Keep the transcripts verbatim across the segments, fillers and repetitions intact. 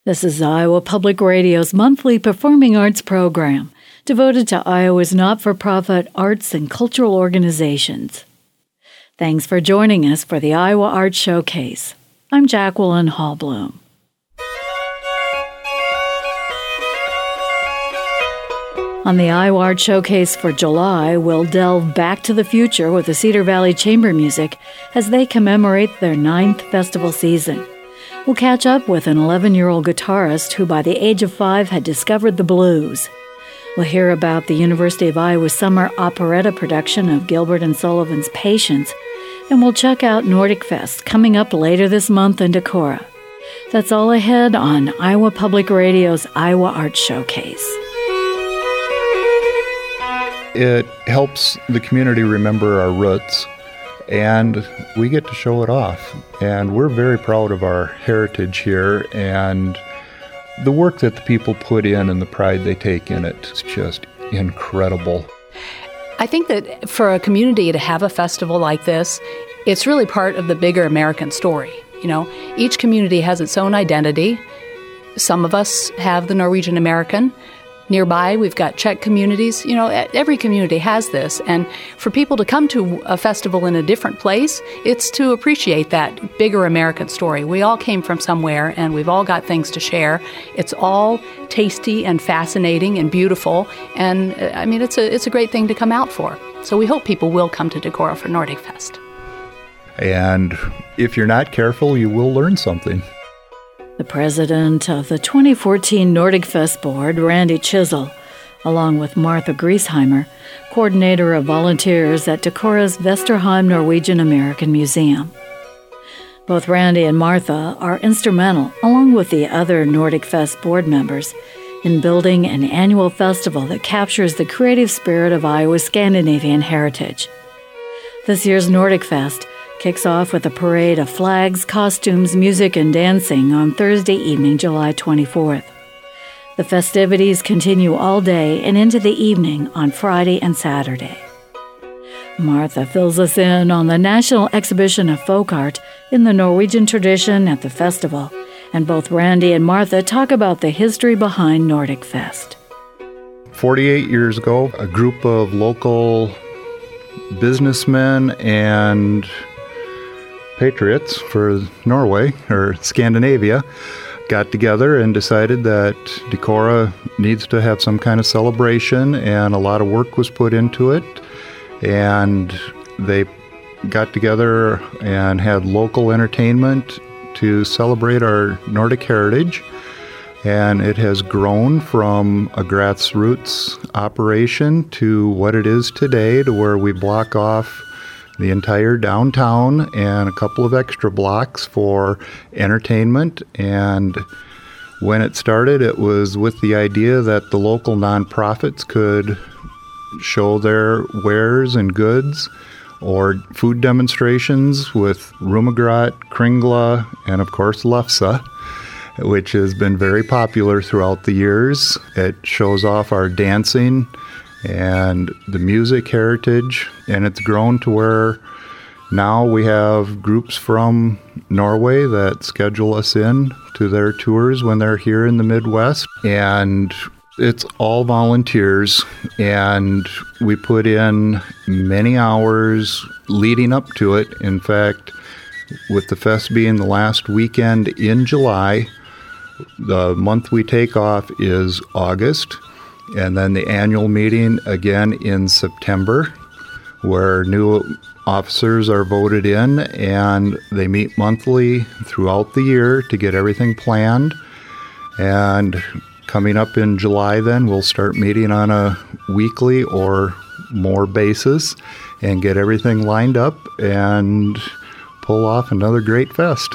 This is Iowa Public Radio's monthly performing arts program, devoted to Iowa's not-for-profit arts and cultural organizations. Thanks for joining us for the Iowa Arts Showcase. I'm Jacqueline Hallblum. On the Iowa Arts Showcase for July, we'll delve back to the future with the Cedar Valley Chamber Music as they commemorate their ninth festival season. We'll catch up with an eleven-year-old guitarist who by the age of five had discovered the blues. We'll hear about the University of Iowa summer operetta production of Gilbert and Sullivan's Patience, and we'll check out Nordic Fest coming up later this month in Decorah. That's all ahead on Iowa Public Radio's Iowa Arts Showcase. It helps the community remember our roots, and we get to show it off. And we're very proud of our heritage here and the work that the people put in and the pride they take in it. It's just incredible. I think that for a community to have a festival like this, it's really part of the bigger American story. You know, each community has its own identity. Some of us have the Norwegian American. Nearby, we've got Czech communities. You know, every community has this. And for people to come to a festival in a different place, it's to appreciate that bigger American story. We all came from somewhere, and we've all got things to share. It's all tasty and fascinating and beautiful. And, I mean, it's a, it's a great thing to come out for. So we hope people will come to Decorah for Nordic Fest. And if you're not careful, you will learn something. The president of the twenty fourteen Nordic Fest Board, Randy Chisel, along with Martha Griesheimer, coordinator of volunteers at Decorah's Vesterheim Norwegian American Museum. Both Randy and Martha are instrumental, along with the other Nordic Fest board members, in building an annual festival that captures the creative spirit of Iowa's Scandinavian heritage. This year's Nordic Fest kicks off with a parade of flags, costumes, music, and dancing on Thursday evening, July twenty-fourth. The festivities continue all day and into the evening on Friday and Saturday. Martha fills us in on the National Exhibition of Folk Art in the Norwegian tradition at the festival, and both Randy and Martha talk about the history behind Nordic Fest. forty-eight years ago, a group of local businessmen and patriots for Norway, or Scandinavia, got together and decided that Decorah needs to have some kind of celebration, and a lot of work was put into it. And they got together and had local entertainment to celebrate our Nordic heritage. And it has grown from a grassroots operation to what it is today, to where we block off the entire downtown and a couple of extra blocks for entertainment. And when it started, it was with the idea that the local nonprofits could show their wares and goods, or food demonstrations with Rummagrat, Kringla, and of course Lefse, which has been very popular throughout the years. It shows off our dancing and the music heritage, and it's grown to where now we have groups from Norway that schedule us in to their tours when they're here in the Midwest, and it's all volunteers, and we put in many hours leading up to it. In fact, with the fest being the last weekend in July, the month we take off is August. And then the annual meeting again in September, where new officers are voted in, and they meet monthly throughout the year to get everything planned. And coming up in July then, we'll start meeting on a weekly or more basis and get everything lined up and pull off another great fest.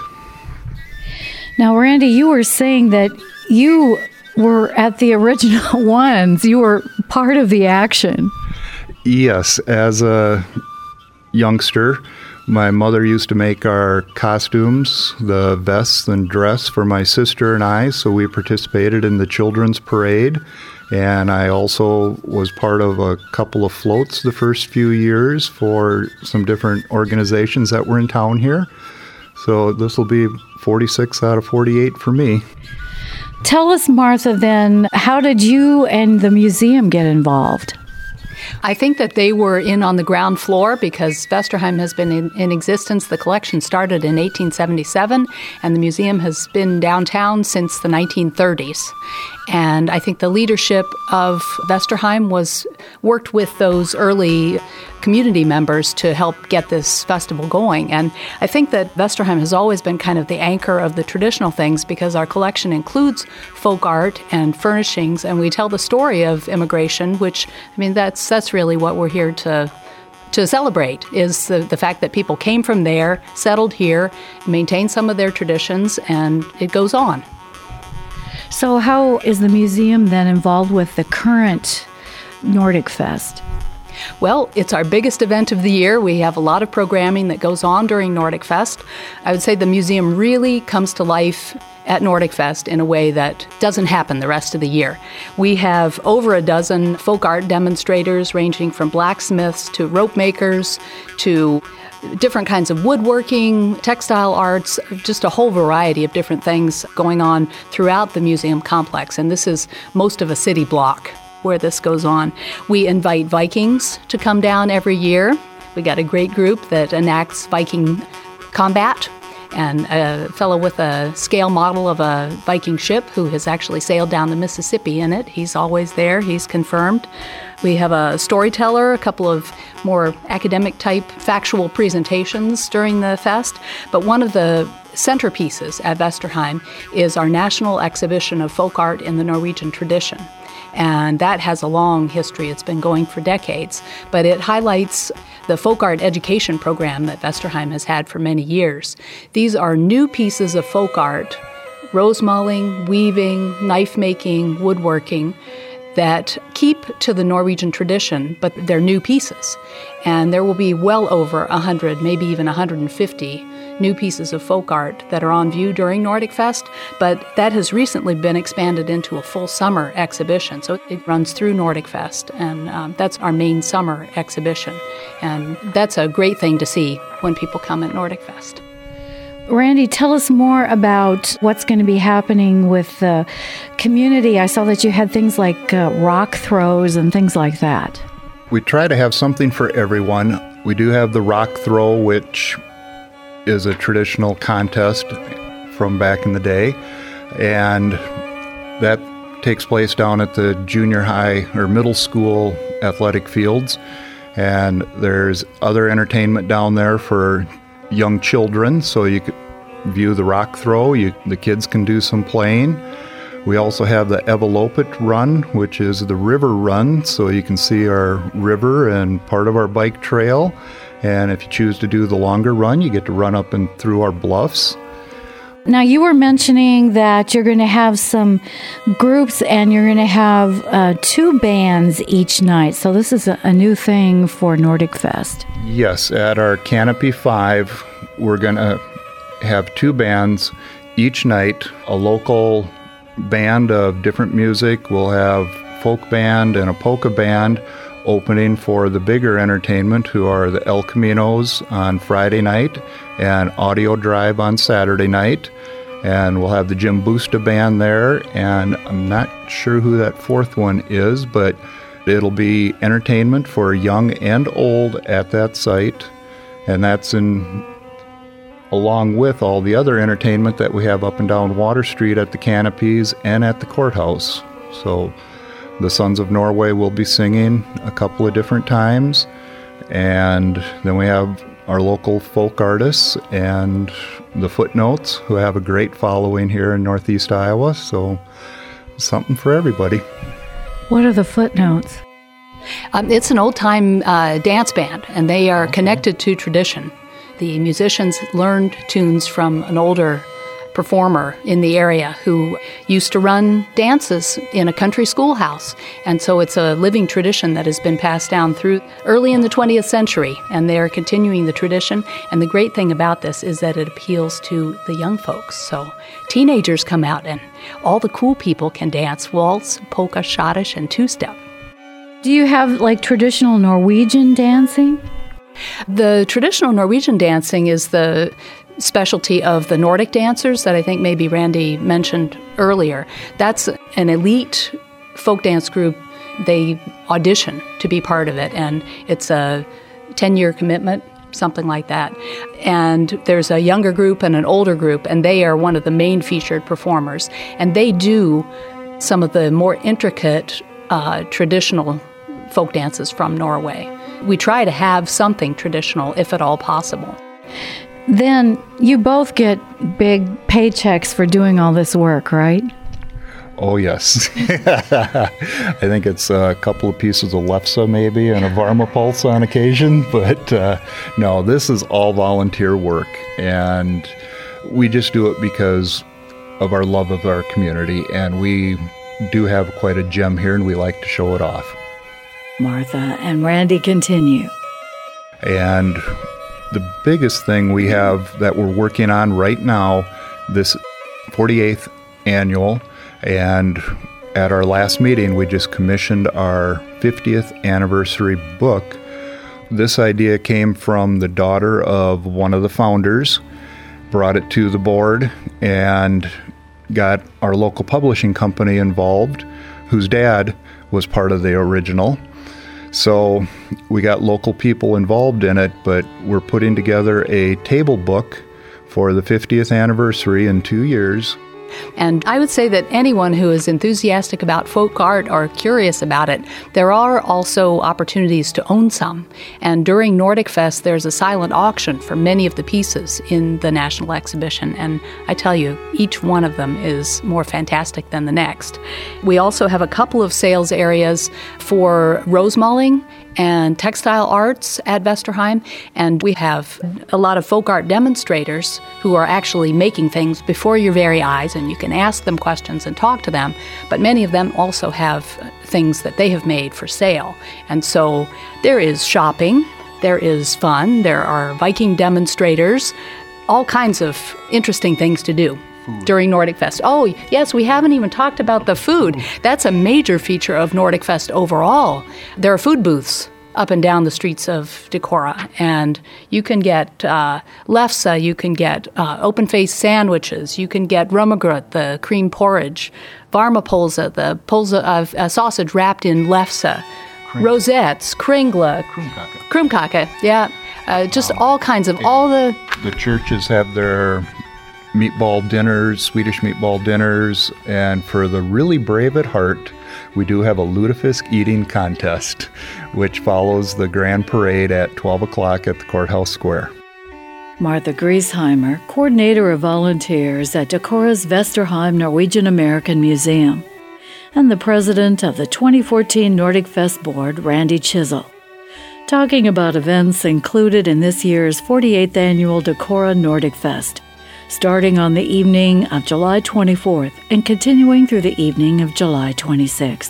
Now, Randy, you were saying that you were at the original ones. You were part of the action. Yes, as a youngster, my mother used to make our costumes, the vests and dress for my sister and I, so we participated in the children's parade. And I also was part of a couple of floats the first few years for some different organizations that were in town here. So this will be forty-six out of forty-eight for me. Tell us, Martha, then, how did you and the museum get involved? I think that they were in on the ground floor because Vesterheim has been in, in existence. The collection started in eighteen seventy-seven, and the museum has been downtown since the nineteen thirties. And I think the leadership of Vesterheim was worked with those early community members to help get this festival going. And I think that Vesterheim has always been kind of the anchor of the traditional things because our collection includes folk art and furnishings, and we tell the story of immigration, which, I mean, that's that's really what we're here to to celebrate, is the, the fact that people came from there, settled here, maintained some of their traditions, and it goes on. So how is the museum then involved with the current Nordic Fest? Well, it's our biggest event of the year. We have a lot of programming that goes on during Nordic Fest. I would say the museum really comes to life at Nordic Fest in a way that doesn't happen the rest of the year. We have over a dozen folk art demonstrators ranging from blacksmiths to rope makers to different kinds of woodworking, textile arts, just a whole variety of different things going on throughout the museum complex. And this is most of a city block where this goes on. We invite Vikings to come down every year. We got a great group that enacts Viking combat, and a fellow with a scale model of a Viking ship who has actually sailed down the Mississippi in it. He's always there. He's confirmed. We have a storyteller, a couple of more academic-type factual presentations during the fest. But one of the centerpieces at Vesterheim is our national exhibition of folk art in the Norwegian tradition. And that has a long history. It's been going for decades. But it highlights the folk art education program that Vesterheim has had for many years. These are new pieces of folk art, rosemalling, weaving, knife-making, woodworking, that keep to the Norwegian tradition, but they're new pieces. And there will be well over one hundred, maybe even one hundred fifty new pieces of folk art that are on view during Nordic Fest, but that has recently been expanded into a full summer exhibition. So it runs through Nordic Fest, and um, that's our main summer exhibition. And that's a great thing to see when people come at Nordic Fest. Randy, tell us more about what's going to be happening with the community. I saw that you had things like uh, rock throws and things like that. We try to have something for everyone. We do have the rock throw, which is a traditional contest from back in the day, and that takes place down at the junior high or middle school athletic fields. And there's other entertainment down there for young children, so you can view the rock throw. You, the kids can do some playing. We also have the Evolopet run, which is the river run, so you can see our river and part of our bike trail. And if you choose to do the longer run, you get to run up and through our bluffs. Now, you were mentioning that you're going to have some groups and you're going to have uh, two bands each night. So this is a, a new thing for Nordic Fest. Yes, at our Canopy five, we're going to have two bands each night, a local band of different music. We'll have folk band and a polka band opening for the bigger entertainment, who are the El Caminos on Friday night and Audio Drive on Saturday night. And we'll have the Jim Busta band there, and I'm not sure who that fourth one is, but it'll be entertainment for young and old at that site. And that's in along with all the other entertainment that we have up and down Water Street at the Canopies and at the courthouse. So the Sons of Norway will be singing a couple of different times, and then we have our local folk artists and the Footnotes, who have a great following here in Northeast Iowa, so something for everybody. What are the Footnotes? Um, it's an old-time uh, dance band, and they are connected to tradition. The musicians learned tunes from an older performer in the area who used to run dances in a country schoolhouse. And so it's a living tradition that has been passed down through early in the twentieth century, and they're continuing the tradition. And the great thing about this is that it appeals to the young folks. So teenagers come out, and all the cool people can dance waltz, polka, schottische, and two-step. Do you have like traditional Norwegian dancing? The traditional Norwegian dancing is the specialty of the Nordic dancers that I think maybe Randy mentioned earlier. That's an elite folk dance group. They audition to be part of it, and it's a ten-year commitment, something like that. And there's a younger group and an older group, and they are one of the main featured performers. And they do some of the more intricate uh, traditional folk dances from Norway. We try to have something traditional, if at all possible. Then you both get big paychecks for doing all this work, right? Oh, yes. I think it's a couple of pieces of lefse maybe and a Varmapulse on occasion, but uh, no, this is all volunteer work, and we just do it because of our love of our community, and we do have quite a gem here, and we like to show it off. Martha and Randy continue. And the biggest thing we have that we're working on right now, this forty-eighth annual, and at our last meeting, we just commissioned our fiftieth anniversary book. This idea came from the daughter of one of the founders, brought it to the board, and got our local publishing company involved, whose dad was part of the original. So we got local people involved in it, but we're putting together a table book for the fiftieth anniversary in two years. And I would say that anyone who is enthusiastic about folk art or curious about it, there are also opportunities to own some. And during Nordic Fest, there's a silent auction for many of the pieces in the National Exhibition. And I tell you, each one of them is more fantastic than the next. We also have a couple of sales areas for rosemalling and textile arts at Vesterheim, and we have a lot of folk art demonstrators who are actually making things before your very eyes, and you can ask them questions and talk to them, but many of them also have things that they have made for sale. And so there is shopping, there is fun, there are Viking demonstrators, all kinds of interesting things to do during Nordic Fest. Oh, yes, we haven't even talked about the food. That's a major feature of Nordic Fest overall. There are food booths up and down the streets of Decorah, and you can get uh, lefse, you can get uh, open-faced sandwiches, you can get rummegrøt, the cream porridge, varmapulse, the pulse of uh, sausage wrapped in lefse, Kring. rosettes, kringle, krumkake, yeah, uh, just um, all kinds of, all the... The churches have their meatball dinners, Swedish meatball dinners, and for the really brave at heart, we do have a lutefisk eating contest, which follows the grand parade at twelve o'clock at the Courthouse Square. Martha Griesheimer, coordinator of volunteers at Decorah's Vesterheim Norwegian American Museum, and the president of the twenty fourteen Nordic Fest Board, Randy Chisel, talking about events included in this year's forty-eighth annual Decorah Nordic Fest, starting on the evening of July twenty-fourth and continuing through the evening of July twenty-sixth.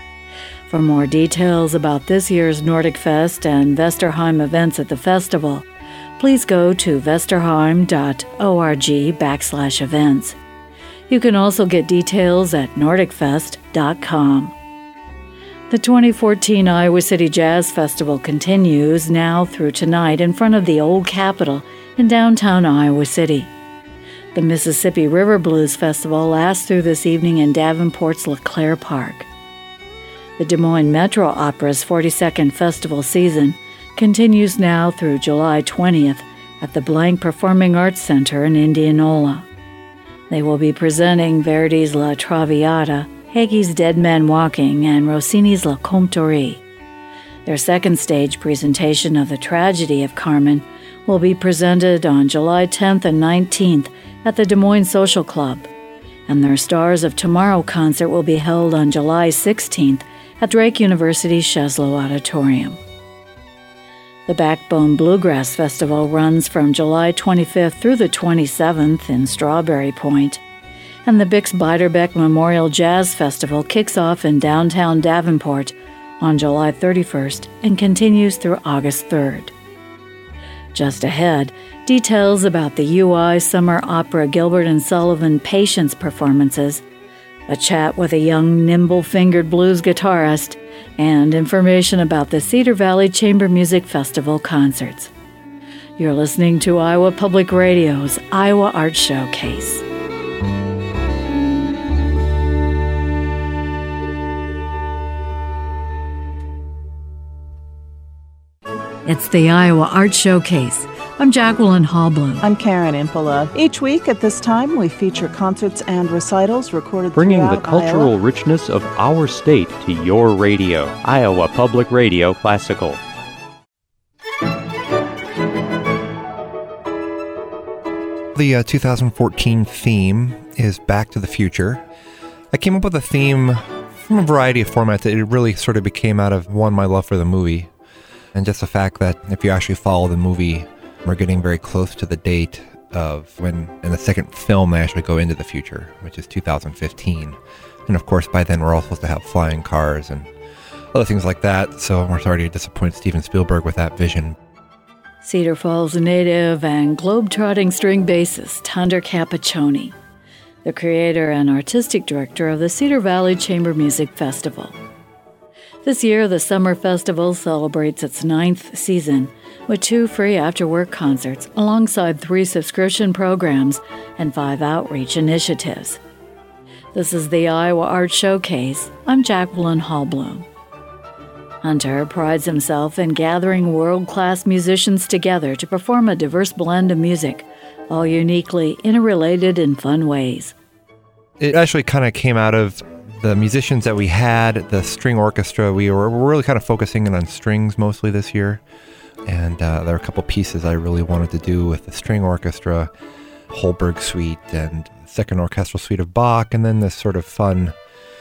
For more details about this year's Nordic Fest and Vesterheim events at the festival, please go to vesterheim dot org backslash events. You can also get details at nordic fest dot com. The twenty fourteen Iowa City Jazz Festival continues now through tonight in front of the Old Capitol in downtown Iowa City. The Mississippi River Blues Festival lasts through this evening in Davenport's LeClaire Park. The Des Moines Metro Opera's forty-second festival season continues now through July twentieth at the Blank Performing Arts Center in Indianola. They will be presenting Verdi's La Traviata, Hege's Dead Man Walking, and Rossini's La Comptorie. Their second stage presentation of The Tragedy of Carmen will be presented on July tenth and nineteenth at the Des Moines Social Club, and their Stars of Tomorrow concert will be held on July sixteenth at Drake University's Sheslow Auditorium. The Backbone Bluegrass Festival runs from July twenty-fifth through the twenty-seventh in Strawberry Point, and the Bix Beiderbecke Memorial Jazz Festival kicks off in downtown Davenport on July thirty-first and continues through August third. Just ahead, details about the U I Summer Opera Gilbert and Sullivan Patience performances, a chat with a young, nimble-fingered blues guitarist, and information about the Cedar Valley Chamber Music Festival concerts. You're listening to Iowa Public Radio's Iowa Art Showcase. It's the Iowa Art Showcase. I'm Jacqueline Hallblum. I'm Karen Impola. Each week at this time, we feature concerts and recitals recorded bringing throughout the cultural Iowa. richness of our state to your radio. Iowa Public Radio Classical. The uh, two thousand fourteen theme is Back to the Future. I came up with a theme from a variety of formats. It really sort of became out of, one, my love for the movie, and just the fact that if you actually follow the movie, we're getting very close to the date of when, in the second film, they actually go into the future, which is two thousand fifteen. And of course, by then, we're all supposed to have flying cars and other things like that, so we're sorry to disappoint Steven Spielberg with that vision. Cedar Falls native and globe-trotting string bassist Hunter Capaccioni, the creator and artistic director of the Cedar Valley Chamber Music Festival. This year, the Summer Festival celebrates its ninth season with two free after-work concerts alongside three subscription programs and five outreach initiatives. This is the Iowa Art Showcase. I'm Jacqueline Hallblum. Hunter prides himself in gathering world-class musicians together to perform a diverse blend of music, all uniquely interrelated in fun ways. It actually kind of came out of the musicians that we had, the string orchestra. We were really kind of focusing in on strings mostly this year. And uh, there are a couple pieces I really wanted to do with the string orchestra, Holberg Suite and Second Orchestral Suite of Bach, and then this sort of fun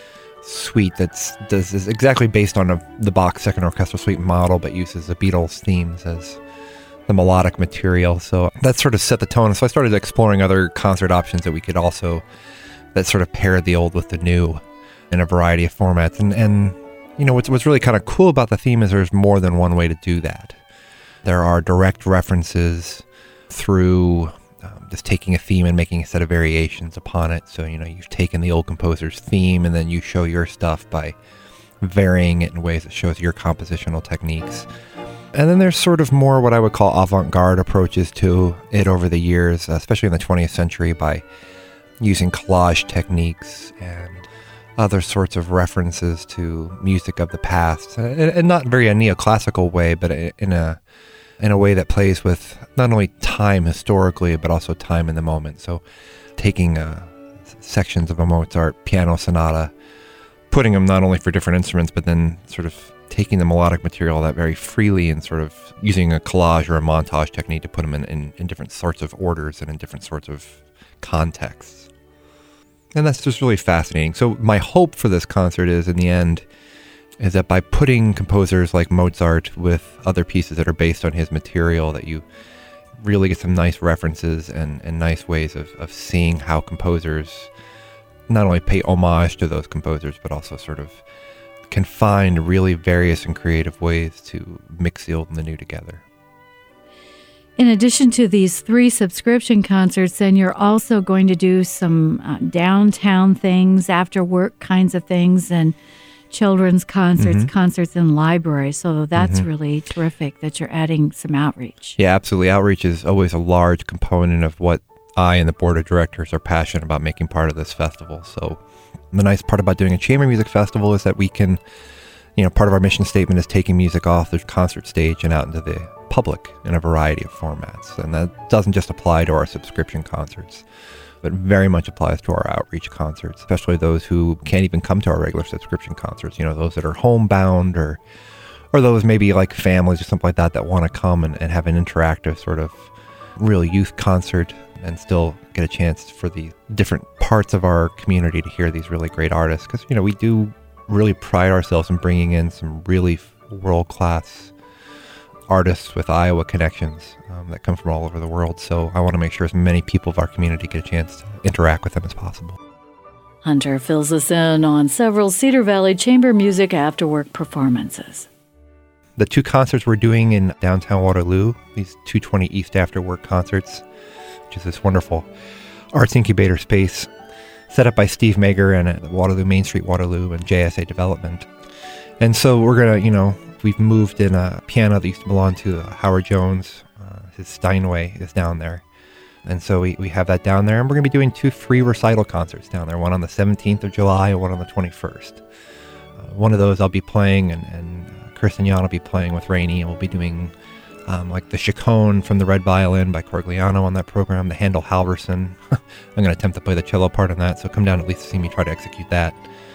suite that's does, is exactly based on a, the Bach Second Orchestral Suite model, but uses the Beatles themes as the melodic material. So that sort of set the tone. So I started exploring other concert options that we could also, that sort of paired the old with the new in a variety of formats. And, and you know, what's, what's really kind of cool about the theme is there's more than one way to do that. There are direct references through um, just taking a theme and making a set of variations upon it. So, you know, you've taken the old composer's theme and then you show your stuff by varying it in ways that shows your compositional techniques. And then there's sort of more what I would call avant-garde approaches to it over the years, especially in the twentieth century, by using collage techniques and other sorts of references to music of the past, and not very a neoclassical way, but in a in a way that plays with not only time historically, but also time in the moment. So taking uh, sections of a Mozart piano sonata, putting them not only for different instruments, but then sort of taking the melodic material that very freely and sort of using a collage or a montage technique to put them in, in, in different sorts of orders and in different sorts of contexts. And that's just really fascinating. So my hope for this concert is, in the end, is that by putting composers like Mozart with other pieces that are based on his material, that you really get some nice references and, and nice ways of, of seeing how composers not only pay homage to those composers, but also sort of can find really various and creative ways to mix the old and the new together. In addition to these three subscription concerts, then you're also going to do some uh, downtown things, after work kinds of things, and children's concerts, mm-hmm. concerts in libraries. So that's mm-hmm. really terrific that you're adding some outreach. Yeah, absolutely. Outreach is always a large component of what I and the board of directors are passionate about making part of this festival. So the nice part about doing a chamber music festival is that we can, you know, part of our mission statement is taking music off the concert stage and out into the public in a variety of formats. And that doesn't just apply to our subscription concerts, but very much applies to our outreach concerts, especially those who can't even come to our regular subscription concerts, you know, those that are homebound or or those maybe like families or something like that that want to come and, and have an interactive sort of real youth concert and still get a chance for the different parts of our community to hear these really great artists. Because, you know, we do really pride ourselves in bringing in some really world-class artists with Iowa connections um, that come from all over the world. So I want to make sure as many people of our community get a chance to interact with them as possible. Hunter fills us in on several Cedar Valley Chamber Music after-work performances. The two concerts we're doing in downtown Waterloo, these two twenty East After Work concerts, which is this wonderful arts incubator space set up by Steve Mager and at Waterloo, Main Street Waterloo, and J S A Development. And so we're going to, you know, we've moved in a piano that used to belong to Howard Jones, uh, his Steinway is down there. And so we, we have that down there, and we're going to be doing two free recital concerts down there, one on the seventeenth of July and one on the twenty-first. Uh, one of those I'll be playing, and, and Kirsten Jan will be playing with Rainey, and we'll be doing um, like the Chaconne from the Red Violin by Corigliano on that program, the Handel Halverson. I'm going to attempt to play the cello part on that, so come down at least to see me try to execute that.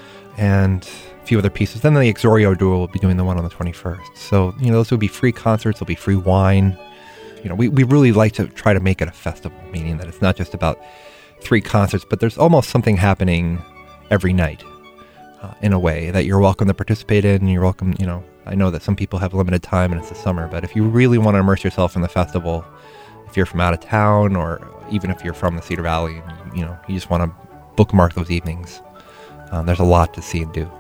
And a few other pieces. Then the Exorio Duo will be doing the one on the twenty-first. So, you know, those will be free concerts, there'll be free wine. You know, we, we really like to try to make it a festival, meaning that it's not just about three concerts, but there's almost something happening every night uh, in a way that you're welcome to participate in. You're welcome, you know, I know that some people have limited time and it's the summer, but if you really want to immerse yourself in the festival, if you're from out of town or even if you're from the Cedar Valley, and, you know, you just want to bookmark those evenings, um, there's a lot to see and do.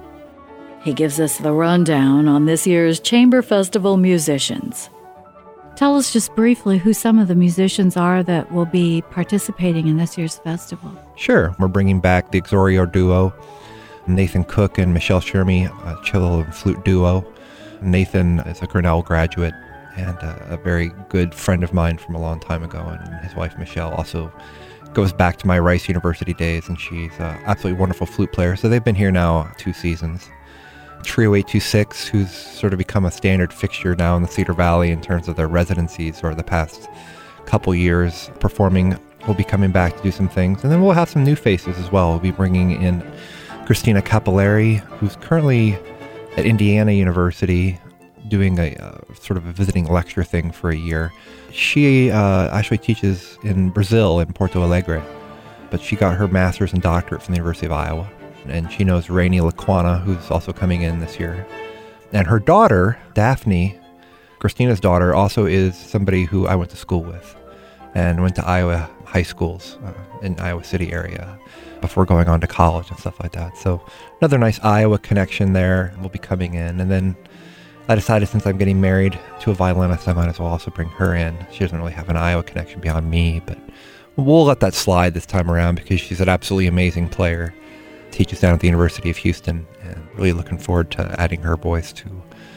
He gives us the rundown on this year's Chamber Festival musicians. Tell us just briefly who some of the musicians are that will be participating in this year's festival. Sure. We're bringing back the Exorio Duo, Nathan Cook and Michelle Shermy, a cello and flute duo. Nathan is a Grinnell graduate and a, a very good friend of mine from a long time ago, and his wife Michelle also goes back to my Rice University days, and she's an absolutely wonderful flute player. So they've been here now two seasons. Trio eight two six, who's sort of become a standard fixture now in the Cedar Valley in terms of their residencies or the past couple years performing, will be coming back to do some things. And then we'll have some new faces as well. We'll be bringing in Christina Capilleri, who's currently at Indiana University doing a uh, sort of a visiting lecture thing for a year. She uh, actually teaches in Brazil, in Porto Alegre, but she got her master's and doctorate from the University of Iowa. And she knows Rainey Laquana, who's also coming in this year. And her daughter, Daphne, Christina's daughter, also is somebody who I went to school with and went to Iowa high schools uh, in Iowa City area before going on to college and stuff like that. So another nice Iowa connection there will be coming in. And then I decided, since I'm getting married to a violinist, I might as well also bring her in. She doesn't really have an Iowa connection beyond me, but we'll let that slide this time around because she's an absolutely amazing player. Teaches down at the University of Houston, and really looking forward to adding her voice to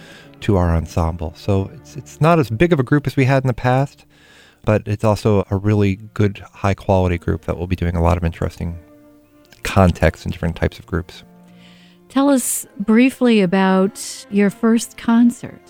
to our ensemble. So it's it's not as big of a group as we had in the past, but it's also a really good, high quality group that will be doing a lot of interesting contexts and different types of groups. Tell us briefly about your first concert.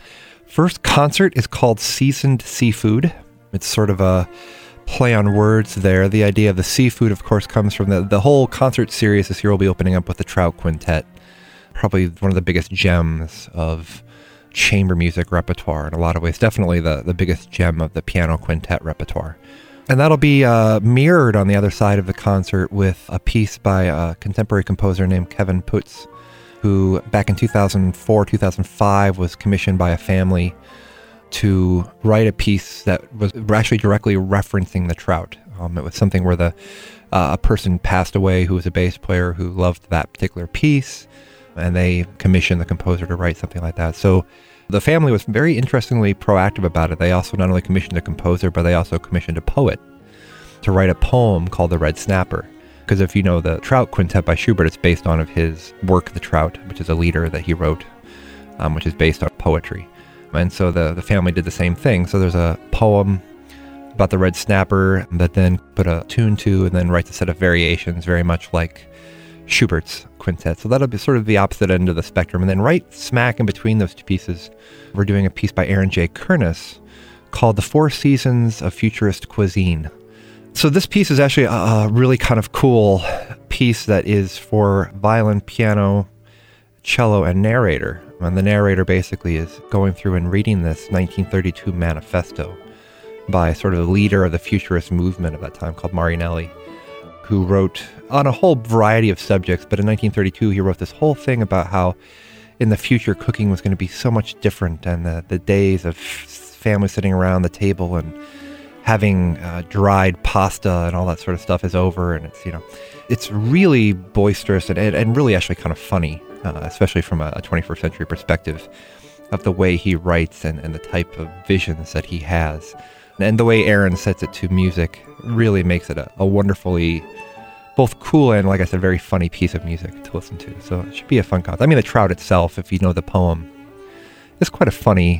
First concert is called Seasoned Seafood. It's sort of a play on words there. The idea of the seafood, of course, comes from the, the whole concert series this year will be opening up with the Trout Quintet, probably one of the biggest gems of chamber music repertoire in a lot of ways, definitely the, the biggest gem of the piano quintet repertoire. And that'll be uh, mirrored on the other side of the concert with a piece by a contemporary composer named Kevin Putz, who back in two thousand four, two thousand five was commissioned by a family to write a piece that was actually directly referencing the Trout. Um, it was something where the uh, a person passed away who was a bass player who loved that particular piece, and they commissioned the composer to write something like that. So the family was very interestingly proactive about it. They also not only commissioned a composer, but they also commissioned a poet to write a poem called The Red Snapper. Because if you know the Trout Quintet by Schubert, it's based on of his work, The Trout, which is a lieder that he wrote, um, which is based on poetry. And so the, the family did the same thing. So there's a poem about the red snapper that then put a tune to and then writes a set of variations very much like Schubert's quintet. So that'll be sort of the opposite end of the spectrum. And then right smack in between those two pieces, we're doing a piece by Aaron J. Kernis called The Four Seasons of Futurist Cuisine. So this piece is actually a, a really kind of cool piece that is for violin, piano, cello, and narrator. And the narrator basically is going through and reading this nineteen thirty-two manifesto by sort of the leader of the futurist movement of that time called Marinelli, who wrote on a whole variety of subjects. But in nineteen thirty-two, he wrote this whole thing about how in the future cooking was going to be so much different, and the, the days of families sitting around the table and having uh, dried pasta and all that sort of stuff is over. And it's, you know, it's really boisterous and, and really actually kind of funny. Uh, especially from a, a twenty-first century perspective of the way he writes and, and the type of visions that he has. And the way Aaron sets it to music really makes it a, a wonderfully, both cool and, like I said, very funny piece of music to listen to. So it should be a fun concert. I mean, the Trout itself, if you know the poem, is quite a funny,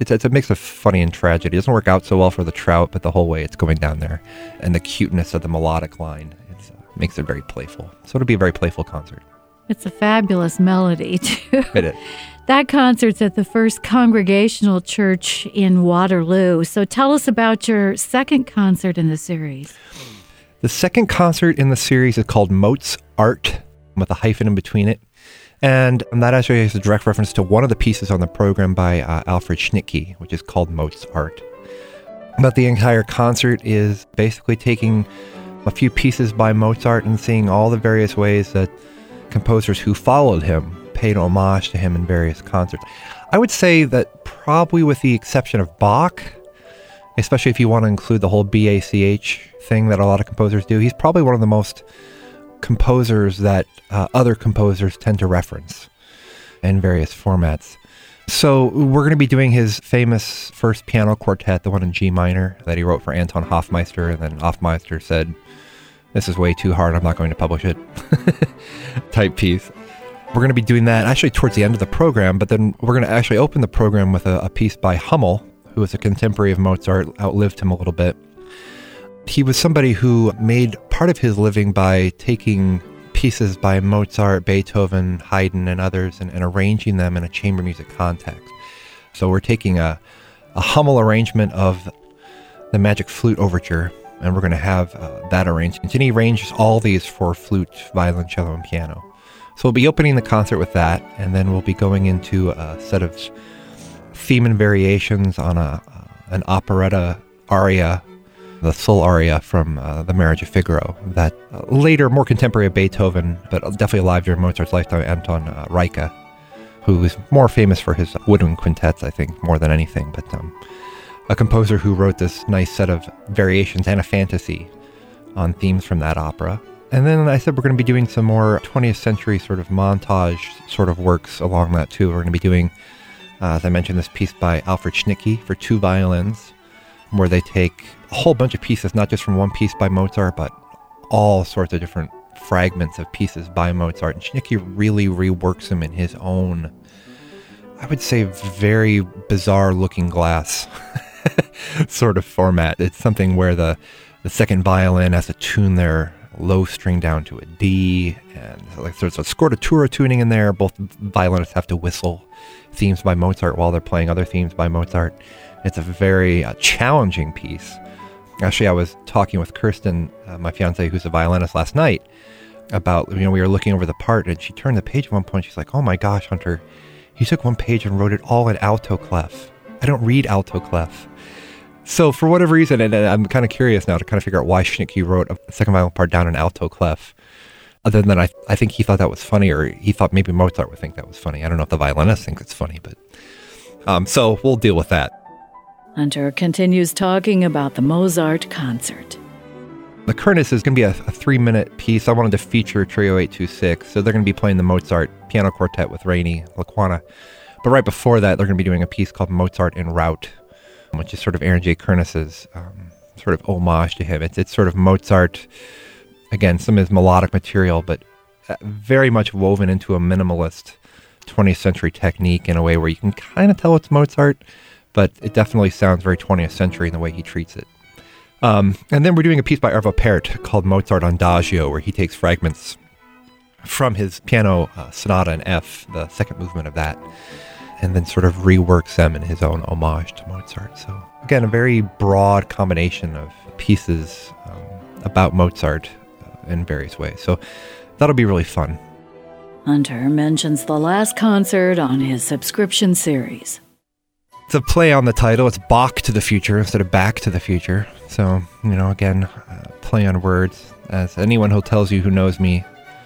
It's, it's a mix of funny and tragedy. It doesn't work out so well for the trout, but the whole way it's going down there. And the cuteness of the melodic line it's, uh, makes it very playful. So it'll be a very playful concert. It's a fabulous melody, too. It is. That concert's at the First Congregational Church in Waterloo. So tell us about your second concert in the series. The second concert in the series is called Mozart, with a hyphen in between it. And that actually is a direct reference to one of the pieces on the program by uh, Alfred Schnittke, which is called Mozart. But the entire concert is basically taking a few pieces by Mozart and seeing all the various ways that composers who followed him paid homage to him in various concerts. I would say that probably with the exception of Bach, especially if you want to include the whole B A C H thing that a lot of composers do, he's probably one of the most composers that uh, other composers tend to reference in various formats. So we're going to be doing his famous first piano quartet, the one in G minor that he wrote for Anton Hofmeister, and then Hofmeister said, "This is way too hard, I'm not going to publish it," type piece. We're going to be doing that actually towards the end of the program, but then we're going to actually open the program with a, a piece by Hummel, who was a contemporary of Mozart, outlived him a little bit. He was somebody who made part of his living by taking pieces by Mozart, Beethoven, Haydn, and others and, and arranging them in a chamber music context. So we're taking a, a Hummel arrangement of the Magic Flute Overture, and we're going to have uh, that arrangement. And he arranges all these for flute, violoncello, and piano. So we'll be opening the concert with that, and then we'll be going into a set of theme and variations on a uh, an operetta aria, the Soul aria from uh, The Marriage of Figaro, that uh, later, more contemporary of Beethoven, but definitely alive during Mozart's lifetime, Anton uh, Reicha, who is more famous for his woodwind quintets, I think, more than anything, but um, a composer who wrote this nice set of variations and a fantasy on themes from that opera. And then I said we're going to be doing some more twentieth century sort of montage sort of works along that too. We're going to be doing, uh, as I mentioned, this piece by Alfred Schnittke for two violins, where they take a whole bunch of pieces, not just from one piece by Mozart, but all sorts of different fragments of pieces by Mozart. And Schnittke really reworks them in his own, I would say, very bizarre looking glass sort of format. It's something where the, the second violin has to tune their low string down to a D, and like there's a scordatura tuning in there. Both violinists have to whistle themes by Mozart while they're playing other themes by Mozart. It's a very uh, challenging piece. Actually, I was talking with Kirsten, uh, my fiance, who's a violinist, last night about, you know, we were looking over the part, and she turned the page at one point. She's like, "Oh my gosh, Hunter, he took one page and wrote it all in alto clef. I don't read alto clef." So for whatever reason, and I'm kind of curious now to kind of figure out why Schnittke wrote a second violin part down in alto clef. Other than I, I think he thought that was funny, or he thought maybe Mozart would think that was funny. I don't know if the violinist thinks it's funny, but um, so we'll deal with that. Hunter continues talking about the Mozart concert. The Curtis is going to be a, a three-minute piece. I wanted to feature Trio eight two six, so they're going to be playing the Mozart piano quartet with Rainey Laquana. But right before that, they're going to be doing a piece called Mozart en route, which is sort of Aaron J. Kernis's um, sort of homage to him. It's it's sort of Mozart, again, some of his melodic material, but very much woven into a minimalist twentieth century technique in a way where you can kind of tell it's Mozart, but it definitely sounds very twentieth century in the way he treats it. Um, and then we're doing a piece by Arvo Pärt called Mozart Adagio, where he takes fragments from his piano uh, sonata in F, the second movement of that, and then sort of reworks them in his own homage to Mozart. So again, a very broad combination of pieces um, about Mozart uh, in various ways. So that'll be really fun. Hunter mentions the last concert on his subscription series. It's a play on the title. It's Bach to the Future instead of Back to the Future. So, you know, again, uh, play on words. As anyone who tells you who knows me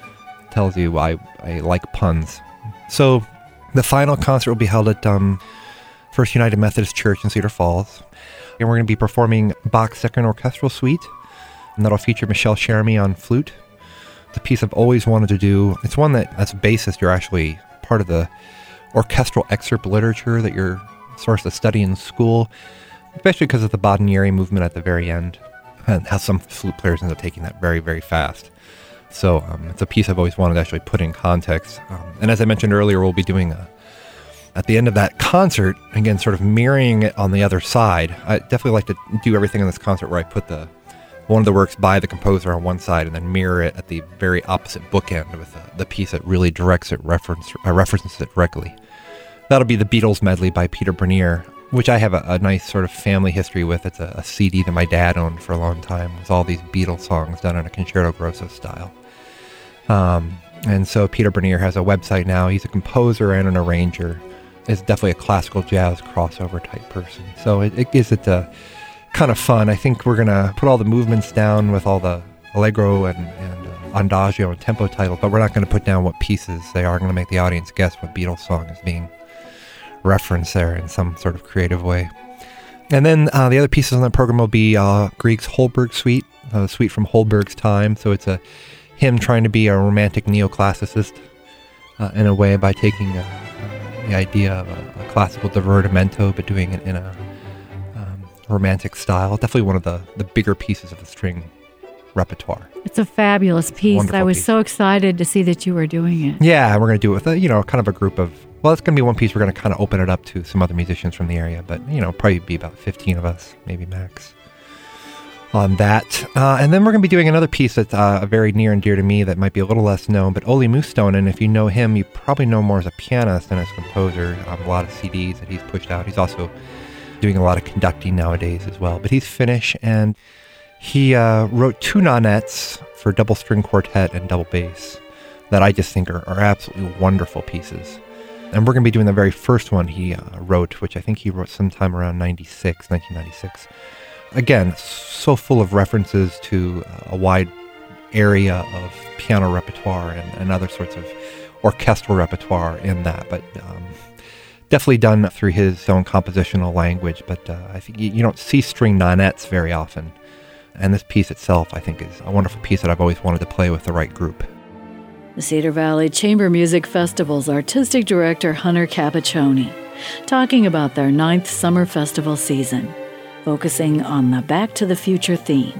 tells you, I, I like puns. So the final concert will be held at um, First United Methodist Church in Cedar Falls. And we're going to be performing Bach's Second Orchestral Suite. And that'll feature Michelle Cherami on flute. It's a piece I've always wanted to do. It's one that, as a bassist, you're actually part of the orchestral excerpt literature that you're source of study in school, especially because of the Badinieri movement at the very end, and how some flute players end up taking that very, very fast. So um, it's a piece I've always wanted to actually put in context. Um, and as I mentioned earlier, we'll be doing a, at the end of that concert, again, sort of mirroring it on the other side. I definitely like to do everything in this concert where I put the one of the works by the composer on one side and then mirror it at the very opposite bookend with the, the piece that really directs it, reference, uh, references it directly. That'll be the Beatles medley by Peter Bernier, which I have a, a nice sort of family history with. It's a, a C D that my dad owned for a long time with all these Beatles songs done in a concerto grosso style. Um, and so Peter Bernier has a website now. He's a composer and an arranger. Is definitely a classical jazz crossover type person. So it, it gives it a kind of fun. I think we're going to put all the movements down with all the allegro and, and uh, andagio and tempo titles, but we're not going to put down what pieces they are. Going to make the audience guess what Beatles song is being referenced there in some sort of creative way. And then uh, the other pieces on the program will be uh, Grieg's Holberg Suite, a uh, suite from Holberg's time. So it's a him trying to be a romantic neoclassicist uh, in a way by taking a, a, the idea of a, a classical divertimento, but doing it in a um, romantic style. Definitely one of the, the bigger pieces of the string repertoire. It's a fabulous piece. Wonderful I was piece. so excited to see that you were doing it. Yeah, we're going to do it with a, you know, kind of a group of, well, it's going to be one piece. We're going to kind of open it up to some other musicians from the area, but, you know, probably be about fifteen of us, maybe max, on that. Uh, and then we're going to be doing another piece that's uh, very near and dear to me that might be a little less known, but Olli Mustonen, if you know him, you probably know more as a pianist than as a composer. Um, a lot of C Ds that he's pushed out. He's also doing a lot of conducting nowadays as well, but he's Finnish, and he uh, wrote two nonettes for double string quartet and double bass that I just think are, are absolutely wonderful pieces. And we're going to be doing the very first one he uh, wrote, which I think he wrote sometime around ninety-six, nineteen ninety-six. Again, so full of references to a wide area of piano repertoire and, and other sorts of orchestral repertoire in that, but um, definitely done through his own compositional language. But uh, I think you, you don't see string nonettes very often. And this piece itself, I think, is a wonderful piece that I've always wanted to play with the right group. The Cedar Valley Chamber Music Festival's artistic director Hunter Capaccioni, talking about their ninth summer festival season, focusing on the Back to the Future theme.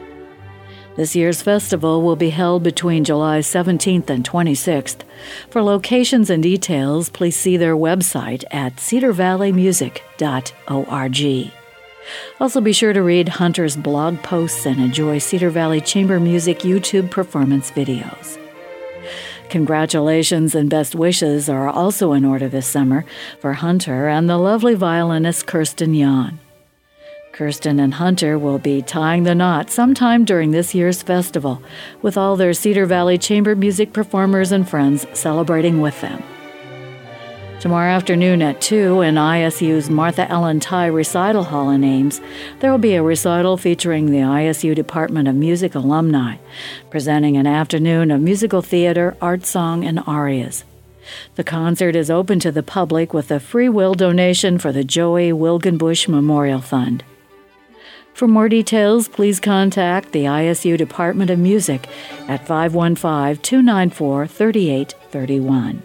This year's festival will be held between July seventeenth and twenty-sixth. For locations and details, please see their website at cedar valley music dot org. Also be sure to read Hunter's blog posts and enjoy Cedar Valley Chamber Music YouTube performance videos. Congratulations and best wishes are also in order this summer for Hunter and the lovely violinist Kirsten Jan. Kirsten and Hunter will be tying the knot sometime during this year's festival, with all their Cedar Valley Chamber Music performers and friends celebrating with them. Tomorrow afternoon at two in I S U's Martha Ellen Ty Recital Hall in Ames, there will be a recital featuring the I S U Department of Music alumni, presenting an afternoon of musical theater, art song, and arias. The concert is open to the public with a free will donation for the Joey Wilgenbush Memorial Fund. For more details, please contact the I S U Department of Music at five one five, two nine four, three eight three one.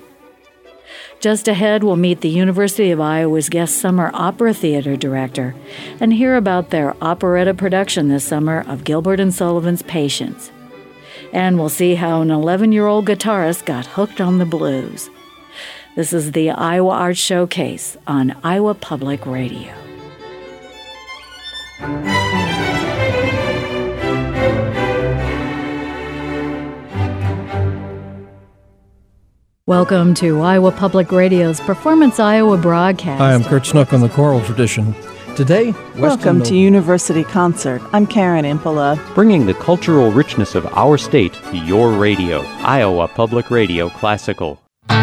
Just ahead, we'll meet the University of Iowa's guest summer opera theater director and hear about their operetta production this summer of Gilbert and Sullivan's Patience. And we'll see how an eleven-year-old guitarist got hooked on the blues. This is the Iowa Arts Showcase on Iowa Public Radio. Welcome to Iowa Public Radio's Performance Iowa broadcast. Hi, I'm Kurt Snook on the choral tradition. Today, Welcome to University Concert. I'm Karen Impola. Bringing the cultural richness of our state to your radio. Iowa Public Radio Classical.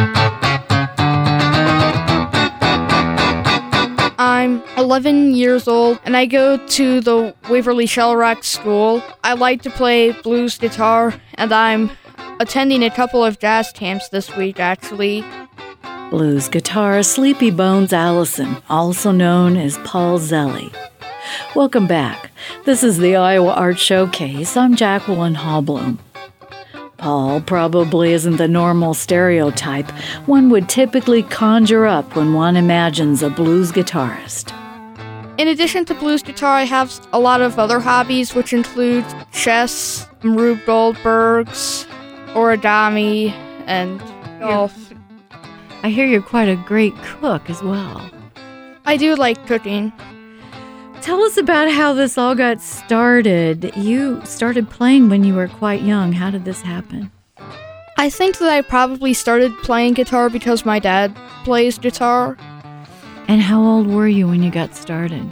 I'm eleven years old, and I go to the Waverly Shellrock School. I like to play blues guitar, and I'm attending a couple of jazz camps this week, actually. Blues guitarist Sleepy Bones Allison, also known as Paul Zelli. Welcome back. This is the Iowa Art Showcase. I'm Jacqueline Hallblum. Paul probably isn't the normal stereotype one would typically conjure up when one imagines a blues guitarist. In addition to blues guitar, I have a lot of other hobbies, which include chess, Rube Goldberg's, origami, and golf. I hear you're quite a great cook as well. I do like cooking. Tell us about how this all got started. You started playing when you were quite young. How did this happen? I think that I probably started playing guitar because my dad plays guitar. And how old were you when you got started?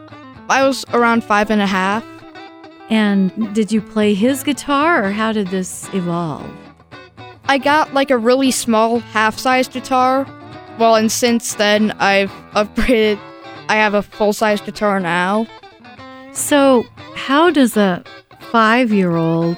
I was around five and a half. And did you play his guitar, or how did this evolve? I got like a really small half-size guitar. Well, and since then, I've upgraded. I have a full-size guitar now. So, how does a five-year-old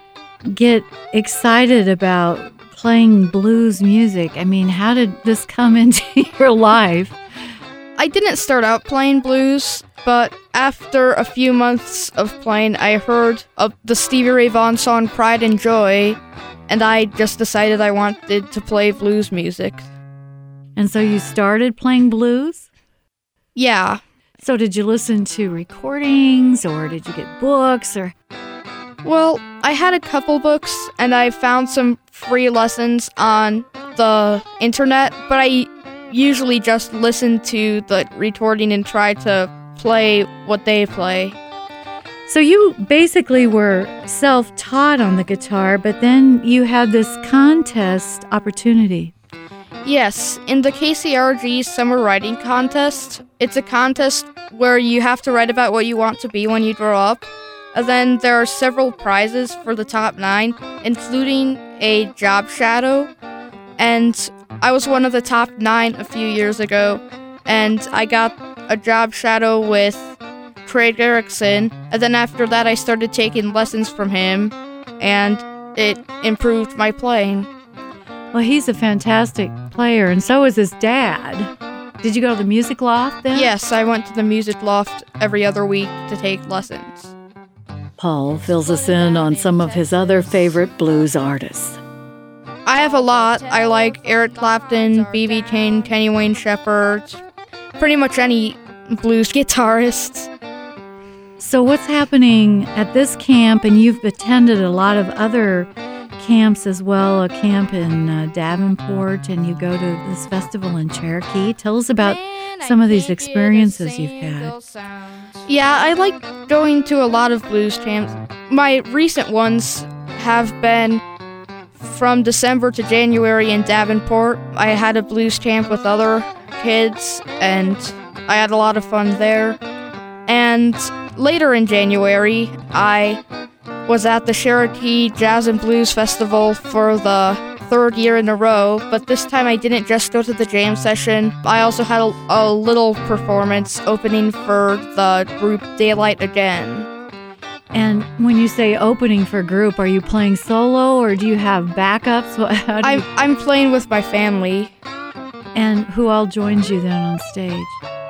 get excited about playing blues music? I mean, how did this come into your life? I didn't start out playing blues, but after a few months of playing, I heard of the Stevie Ray Vaughan song Pride and Joy, and I just decided I wanted to play blues music. And so you started playing blues? Yeah. So did you listen to recordings, or did you get books, or... Well, I had a couple books, and I found some free lessons on the internet, but I usually just listen to the recording and try to play what they play. So you basically were self-taught on the guitar, but then you had this contest opportunity. Yes, in the K C R G Summer Writing Contest, it's a contest where you have to write about what you want to be when you grow up. And then there are several prizes for the top nine, including a job shadow. And I was one of the top nine a few years ago, and I got a job shadow with Craig Erickson. And then after that, I started taking lessons from him, and it improved my playing. Well, he's a fantastic player, and so is his dad. Did you go to the Music Loft then? Yes, I went to the Music Loft every other week to take lessons. Paul fills us in on some of his other favorite blues artists. I have a lot. I like Eric Clapton, B B King, Kenny Wayne Shepherd, pretty much any blues guitarist. So what's happening at this camp, and you've attended a lot of other camps as well, a camp in uh, Davenport, and you go to this festival in Cherokee. Tell us about some of these experiences you've had. Yeah, I like going to a lot of blues camps. My recent ones have been from December to January in Davenport. I had a blues camp with other kids, and I had a lot of fun there. And later in January, I was at the Cherokee Jazz and Blues Festival for the third year in a row, but this time I didn't just go to the jam session. I also had a, a little performance opening for the group Daylight Again. And when you say opening for group, are you playing solo, or do you have backups? How do I'm, you... I'm playing with my family. And who all joins you then on stage?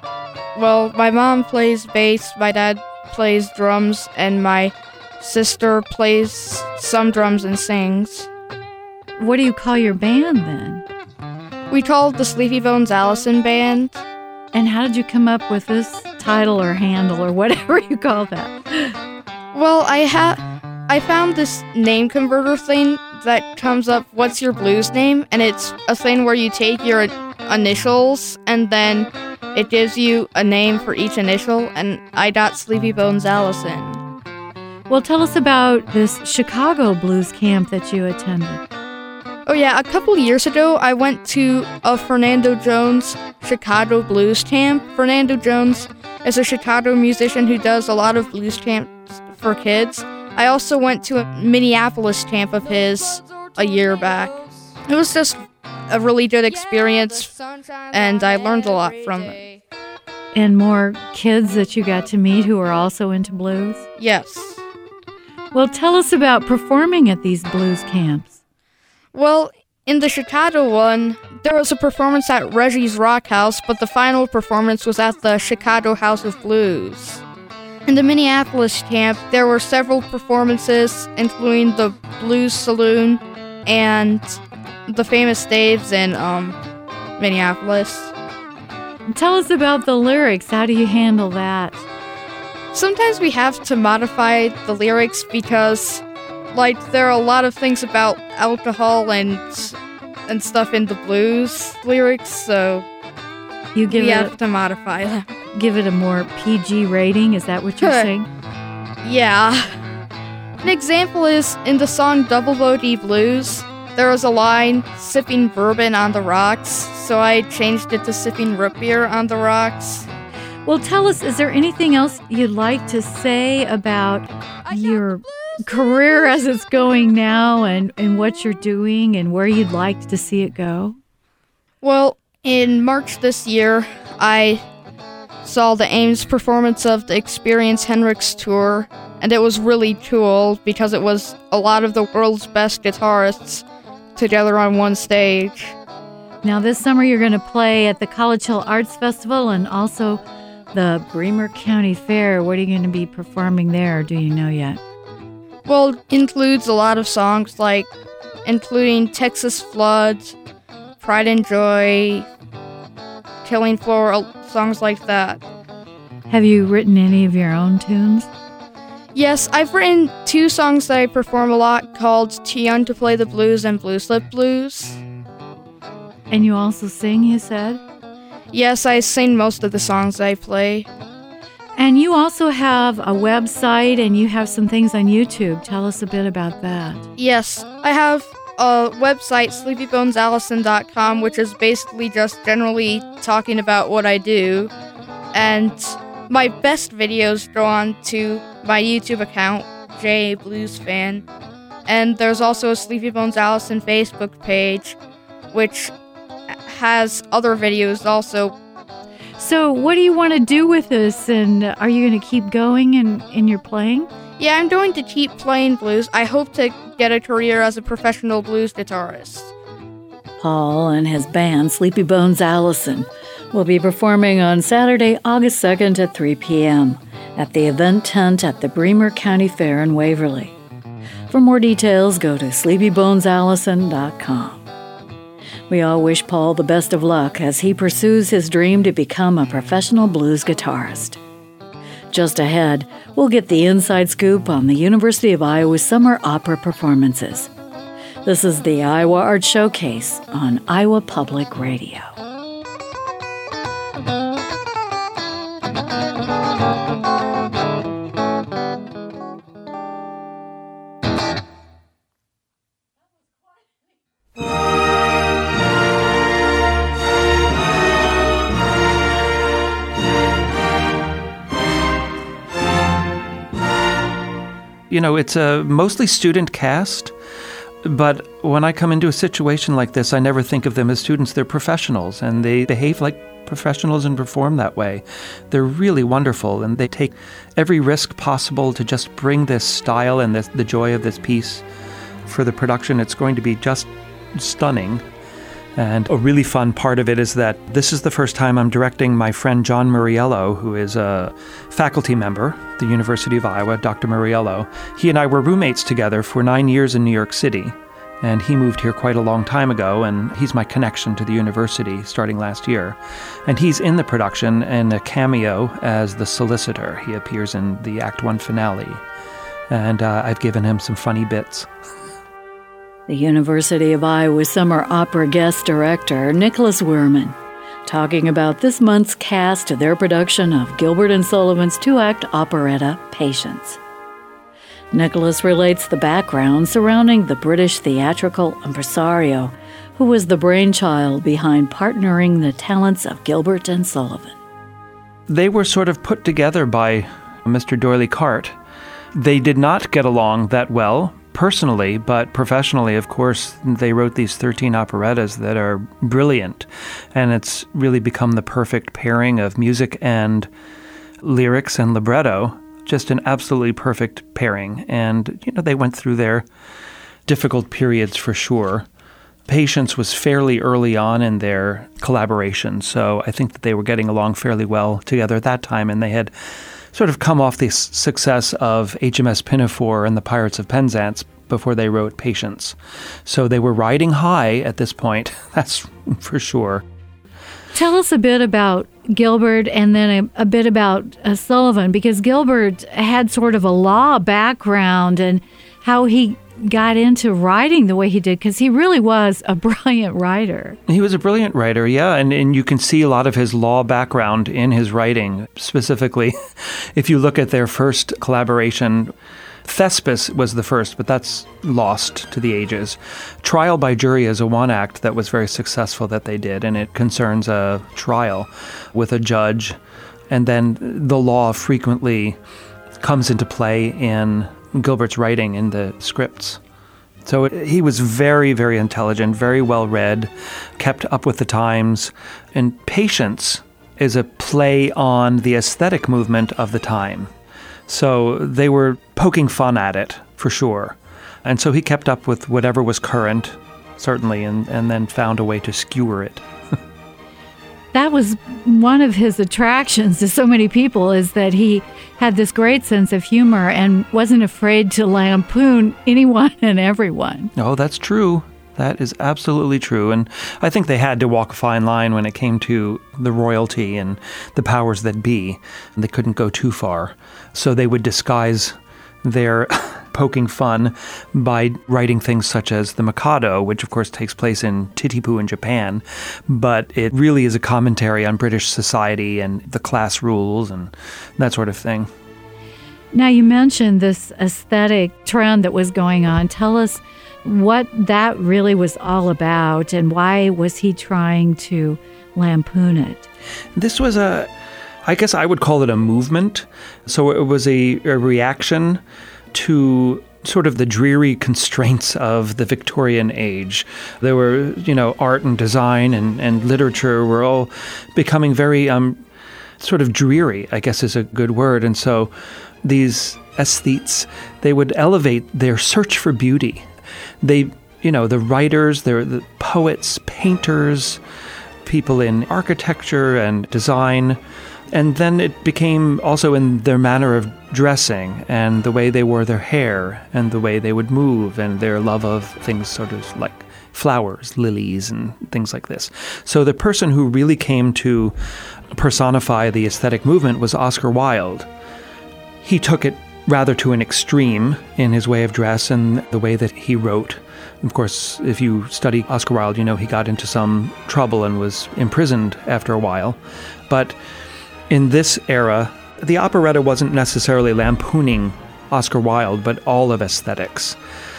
Well, my mom plays bass, my dad plays drums, and my sister plays some drums and sings. What do you call your band then? We call it the Sleepy Bones Allison Band. And how did you come up with this title or handle or whatever you call that? Well, I ha- I found this name converter thing that comes up, what's your blues name? And it's a thing where you take your initials and then it gives you a name for each initial, and I got Sleepy Bones Allison. Well, tell us about this Chicago blues camp that you attended. Oh yeah, a couple years ago, I went to a Fernando Jones Chicago blues camp. Fernando Jones is a Chicago musician who does a lot of blues camps for kids. I also went to a Minneapolis camp of his a year back. It was just a really good experience, and I learned a lot from it. And more kids that you got to meet who are also into blues? Yes. Well, tell us about performing at these blues camps. Well, in the Chicago one, there was a performance at Reggie's Rock House, but the final performance was at the Chicago House of Blues. In the Minneapolis camp, there were several performances, including the Blues Saloon and the Famous Daves in um, Minneapolis. Tell us about the lyrics. How do you handle that? Sometimes we have to modify the lyrics because, like, there are a lot of things about alcohol and and stuff in the blues lyrics, so you give we it have to modify them. Give it a more P G rating. Is that what you're saying? Yeah. An example is in the song Double O D Blues, there was a line, sipping bourbon on the rocks, so I changed it to sipping root beer on the rocks. Well, tell us, is there anything else you'd like to say about your career as it's going now and, and what you're doing and where you'd like to see it go? Well, in March this year, I saw the Ames performance of the Experience Hendrix tour, and it was really cool because it was a lot of the world's best guitarists together on one stage. Now this summer you're going to play at the College Hill Arts Festival and also the Bremer County Fair. What are you going to be performing there, or do you know yet? Well, it includes a lot of songs like including Texas Floods, Pride and Joy, Killing Floor, songs like that. Have you written any of your own tunes? Yes, I've written two songs that I perform a lot called Too Young to Play the Blues and Blue Slip Blues. And you also sing, you said? Yes, I sing most of the songs I play. And you also have a website and you have some things on YouTube. Tell us a bit about that. Yes, I have a website, sleepy bones allison dot com, which is basically just generally talking about what I do. And my best videos go on to my YouTube account, J Blues Fan. And there's also a Sleepy Bones Allison Facebook page, which has other videos also. So what do you want to do with this? And are you going to keep going in, in your playing? Yeah, I'm going to keep playing blues. I hope to get a career as a professional blues guitarist. Paul and his band, Sleepy Bones Allison, will be performing on Saturday, August second at three p.m. at the event tent at the Bremer County Fair in Waverly. For more details, go to sleepy bones allison dot com. We all wish Paul the best of luck as he pursues his dream to become a professional blues guitarist. Just ahead, we'll get the inside scoop on the University of Iowa Summer Opera performances. This is the Iowa Art Showcase on Iowa Public Radio. You know, it's a mostly student cast, but when I come into a situation like this, I never think of them as students. They're professionals, and they behave like professionals and perform that way. They're really wonderful, and they take every risk possible to just bring this style and this, the joy of this piece for the production. It's going to be just stunning. And a really fun part of it is that this is the first time I'm directing my friend John Muriello, who is a faculty member at the University of Iowa, Doctor Muriello. He and I were roommates together for nine years in New York City, and he moved here quite a long time ago, and he's my connection to the university starting last year. And he's in the production in a cameo as the solicitor. He appears in the Act One finale, and uh, I've given him some funny bits. The University of Iowa Summer Opera guest director, Nicholas Wehrman, talking about this month's cast of their production of Gilbert and Sullivan's two-act operetta, Patience. Nicholas relates the background surrounding the British theatrical impresario who was the brainchild behind partnering the talents of Gilbert and Sullivan. They were sort of put together by Mister D'Oyly Carte. They did not get along that well personally, but professionally, of course, they wrote these thirteen operettas that are brilliant, and it's really become the perfect pairing of music and lyrics and libretto, just an absolutely perfect pairing. And, you know, they went through their difficult periods for sure. Patience was fairly early on in their collaboration, so I think that they were getting along fairly well together at that time, and they had sort of come off the success of H M S Pinafore and the Pirates of Penzance before they wrote Patience. So they were riding high at this point, that's for sure. Tell us a bit about Gilbert and then a, a bit about uh, Sullivan, because Gilbert had sort of a law background and how he got into writing the way he did, because he really was a brilliant writer. He was a brilliant writer, yeah, and, and you can see a lot of his law background in his writing. Specifically, if you look at their first collaboration, Thespis was the first, but that's lost to the ages. Trial by Jury is a one-act that was very successful that they did, and it concerns a trial with a judge, and then the law frequently comes into play in Gilbert's writing in the scripts. So it, he was very, very intelligent, very well read, kept up with the times. And Patience is a play on the aesthetic movement of the time. So they were poking fun at it, for sure. And so he kept up with whatever was current, certainly, and, and then found a way to skewer it. That was one of his attractions to so many people, is that he had this great sense of humor and wasn't afraid to lampoon anyone and everyone. Oh, that's true. That is absolutely true. And I think they had to walk a fine line when it came to the royalty and the powers that be. They couldn't go too far. So they would disguise their poking fun by writing things such as The Mikado, which of course takes place in Titipu in Japan, but it really is a commentary on British society and the class rules and that sort of thing. Now, you mentioned this aesthetic trend that was going on. Tell us what that really was all about, and why was he trying to lampoon it? This was a, I guess I would call it a movement. So it was a, a reaction to sort of the dreary constraints of the Victorian age. There were, you know, art and design and, and literature were all becoming very um, sort of dreary, I guess is a good word. And so these aesthetes, they would elevate their search for beauty. They, you know, the writers, they're the poets, painters, people in architecture and design. And then it became also in their manner of dressing and the way they wore their hair and the way they would move and their love of things sort of like flowers, lilies, and things like this. So the person who really came to personify the aesthetic movement was Oscar Wilde. He took it rather to an extreme in his way of dress and the way that he wrote. Of course, if you study Oscar Wilde, you know he got into some trouble and was imprisoned after a while. But in this era, the operetta wasn't necessarily lampooning Oscar Wilde, but all of aesthetics.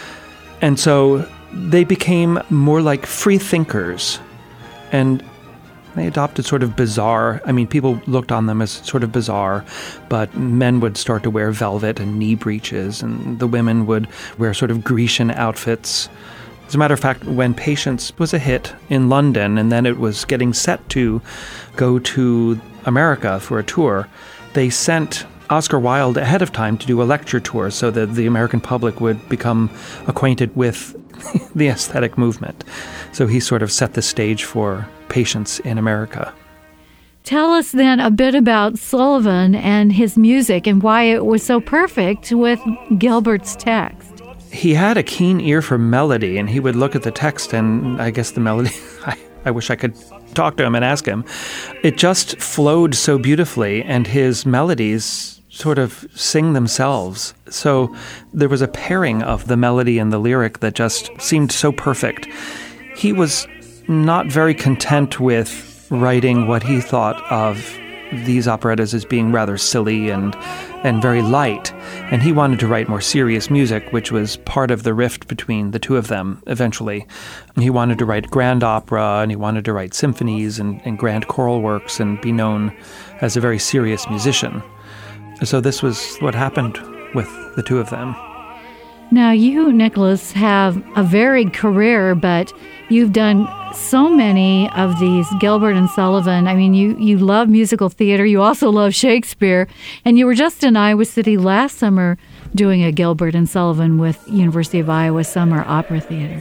And so they became more like free thinkers, and they adopted sort of bizarre, I mean, people looked on them as sort of bizarre, but men would start to wear velvet and knee breeches, and the women would wear sort of Grecian outfits. As a matter of fact, when Patience was a hit in London, and then it was getting set to go to America for a tour, they sent Oscar Wilde ahead of time to do a lecture tour so that the American public would become acquainted with the aesthetic movement. So he sort of set the stage for Patience in America. Tell us then a bit about Sullivan and his music and why it was so perfect with Gilbert's text. He had a keen ear for melody, and he would look at the text, and I guess the melody, I, I wish I could talk to him and ask him. It just flowed so beautifully, and his melodies sort of sing themselves. So there was a pairing of the melody and the lyric that just seemed so perfect. He was not very content with writing what he thought of these operettas as being rather silly and and very light, and he wanted to write more serious music, which was part of the rift between the two of them eventually. And he wanted to write grand opera, and he wanted to write symphonies and, and grand choral works and be known as a very serious musician. So this was what happened with the two of them. Now, you, Nicholas, have a varied career, but you've done so many of these Gilbert and Sullivan. I mean, you, you love musical theater. You also love Shakespeare. And you were just in Iowa City last summer doing a Gilbert and Sullivan with University of Iowa Summer Opera Theater.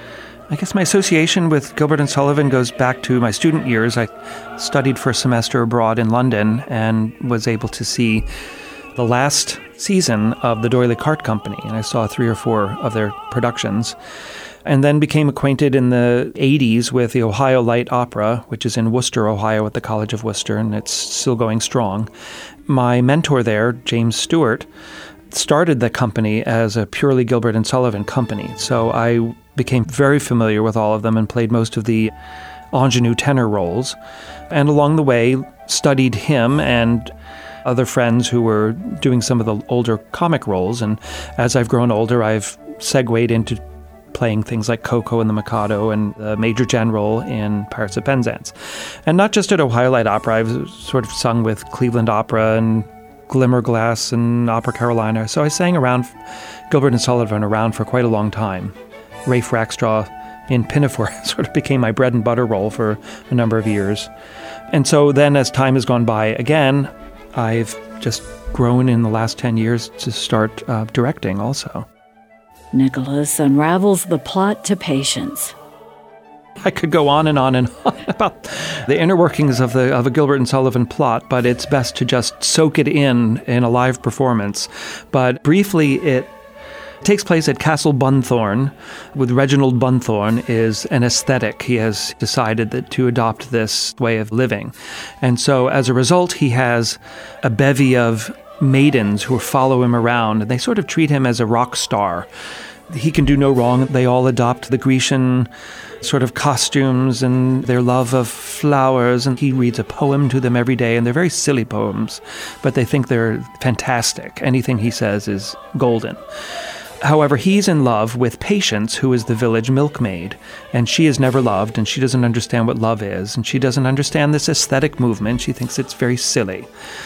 I guess my association with Gilbert and Sullivan goes back to my student years. I studied for a semester abroad in London and was able to see the last season of the D'Oyly Carte Company, and I saw three or four of their productions, and then became acquainted in the eighties with the Ohio Light Opera, which is in Worcester, Ohio, at the College of Worcester, and it's still going strong. My mentor there, James Stewart, started the company as a purely Gilbert and Sullivan company. So I became very familiar with all of them and played most of the ingenue tenor roles. And along the way, studied him and other friends who were doing some of the older comic roles. And as I've grown older, I've segued into playing things like Coco and the Mikado and the Major General in Pirates of Penzance. And not just at Ohio Light Opera, I've sort of sung with Cleveland Opera and Glimmerglass and Opera Carolina. So I sang around Gilbert and Sullivan around for quite a long time. Rafe Rackstraw in Pinafore sort of became my bread and butter role for a number of years. And so then as time has gone by again, I've just grown in the last ten years to start uh, directing also. Nicholas unravels the plot to Patience. I could go on and on and on about the inner workings of the of a Gilbert and Sullivan plot, but it's best to just soak it in in a live performance. But briefly, it takes place at Castle Bunthorne, with Reginald Bunthorne is an aesthetic. He has decided that to adopt this way of living. And so as a result, he has a bevy of maidens who follow him around, and they sort of treat him as a rock star. He can do no wrong. They all adopt the Grecian sort of costumes and their love of flowers, and he reads a poem to them every day, and they're very silly poems, but they think they're fantastic. Anything he says is golden. However, he's in love with Patience, who is the village milkmaid, and she is never loved, and she doesn't understand what love is, and she doesn't understand this aesthetic movement. She thinks it's very silly.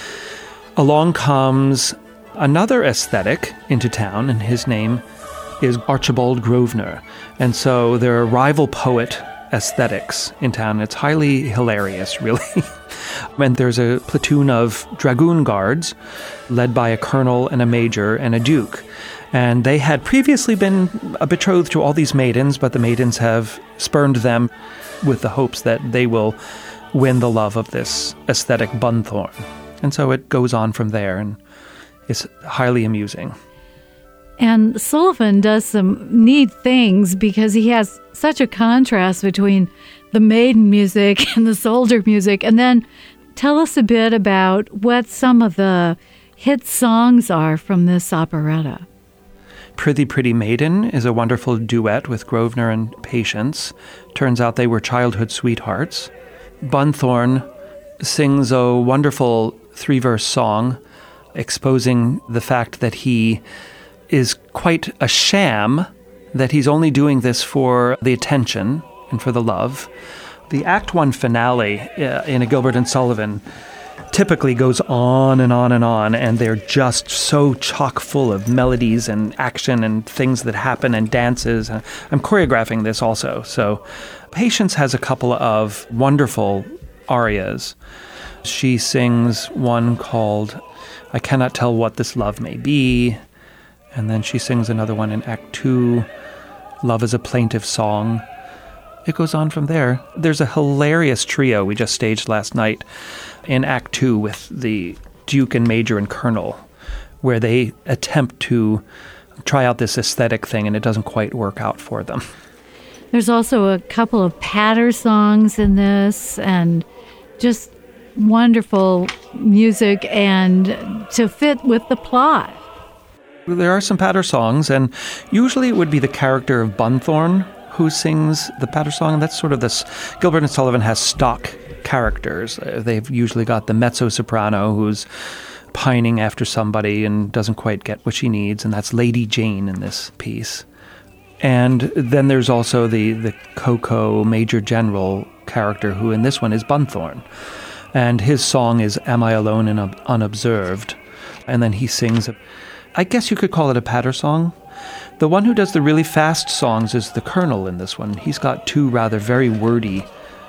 Along comes another aesthetic into town, and his name is Archibald Grosvenor. And so there are rival poet aesthetics in town. It's highly hilarious, really. And there's a platoon of dragoon guards led by a colonel and a major and a duke. And they had previously been betrothed to all these maidens, but the maidens have spurned them with the hopes that they will win the love of this aesthetic Bunthorne. And so it goes on from there, and it's highly amusing. And Sullivan does some neat things because he has such a contrast between the maiden music and the soldier music. And then tell us a bit about what some of the hit songs are from this operetta. Prithee Pretty Maiden is a wonderful duet with Grosvenor and Patience. Turns out they were childhood sweethearts. Bunthorne sings a wonderful three-verse song exposing the fact that he is quite a sham, that he's only doing this for the attention and for the love. The Act One finale uh, in a Gilbert and Sullivan typically goes on and on and on, and they're just so chock full of melodies and action and things that happen and dances. I'm choreographing this also. So Patience has a couple of wonderful arias. She sings one called I Cannot Tell What This Love May Be, and then she sings another one in Act Two, Love is a Plaintive Song. It goes on from there. There's a hilarious trio we just staged last night in Act Two with the Duke and Major and Colonel, where they attempt to try out this aesthetic thing, and it doesn't quite work out for them. There's also a couple of patter songs in this, and just wonderful music and to fit with the plot. There are some patter songs, and usually it would be the character of Bunthorne who sings the patter song. That's sort of this. Gilbert and Sullivan has stock characters. They've usually got the mezzo-soprano who's pining after somebody and doesn't quite get what she needs, and that's Lady Jane in this piece. And then there's also the, the Coco Major General character, who in this one is Bunthorne. And his song is Am I Alone and Unobserved? And then he sings, I guess you could call it a patter song. The one who does the really fast songs is the Colonel in this one. He's got two rather very wordy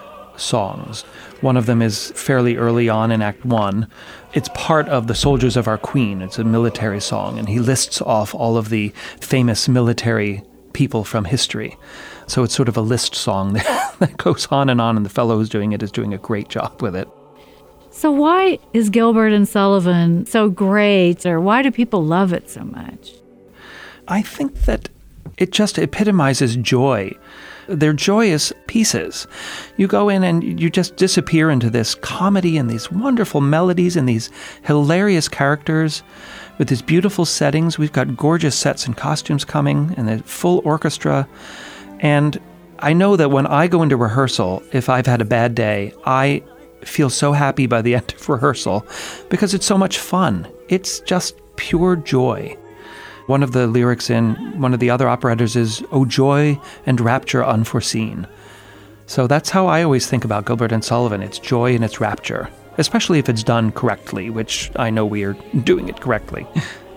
songs. One of them is fairly early on in Act One. It's part of The Soldiers of Our Queen. It's a military song, and he lists off all of the famous military people from history. So it's sort of a list song that goes on and on, and the fellow who's doing it is doing a great job with it. So why is Gilbert and Sullivan so great, or why do people love it so much? I think that it just epitomizes joy. They're joyous pieces. You go in and you just disappear into this comedy and these wonderful melodies and these hilarious characters with these beautiful settings. We've got gorgeous sets and costumes coming and a full orchestra. And I know that when I go into rehearsal, if I've had a bad day, I feel so happy by the end of rehearsal because it's so much fun. It's just pure joy. One of the lyrics in one of the other operettas is, "Oh, joy and rapture unforeseen." So that's how I always think about Gilbert and Sullivan. It's joy and it's rapture, especially if it's done correctly, which I know we are doing it correctly.